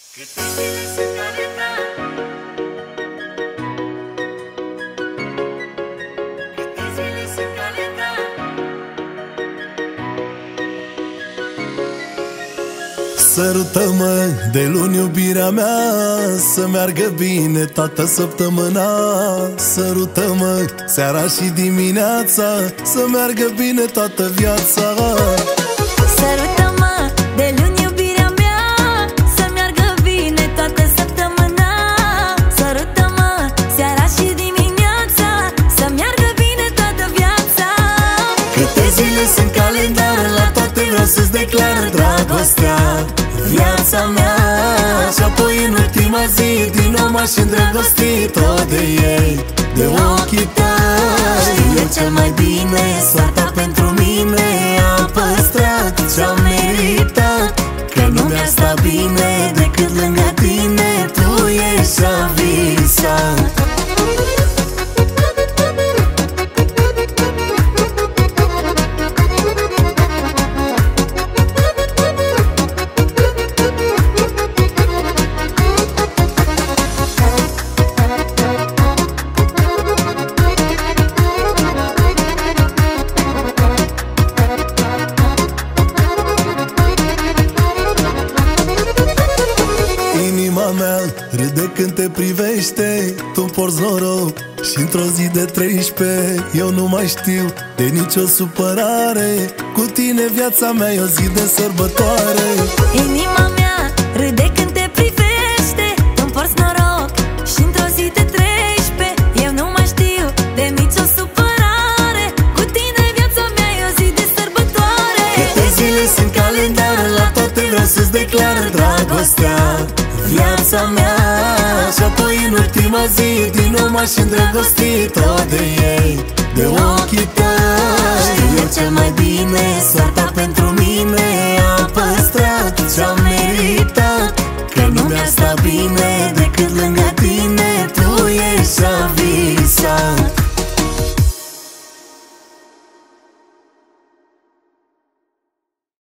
Câte zile sunt ale tale, câte zile sunt ale tale. Sărută-mă de luni iubirea mea, să meargă bine toată săptămâna. Sărută-mă seara și dimineața, să meargă bine toată viața. Sărută-mă de luni iubirea mea, să meargă bine toată săptămâna. Sărută-mă seara și dimineața, să meargă bine toată viața. Câte zile sunt calendar, la toate vreau să-ți declar dragostea, viața mea. Și apoi în ultima zi din nou m-aș îndrăgosti tot de ei, de ochii tăi. Știe cel mai bine, soarta pentru mine a păstrat ce-am meritat, că nu mi-ar sta bine decât lângă tine, tu ești ce-am visat. Inima mea râde când te privește, tu porți noroc și într-o zi de 13 eu nu mai știu de nicio supărare. Cu tine viața mea e o zi de sărbătoare. Inima mea râde când te privește, tu-mi porți noroc și într-o zi de 13 eu nu mai știu de nicio supărare. Cu tine viața mea e o zi de sărbătoare. Câte zile sunt calendar, la toate vreau să-ți declar dragostea, viața mea. Și apoi în ultima zi din nou m-aș îndrăgosti tot de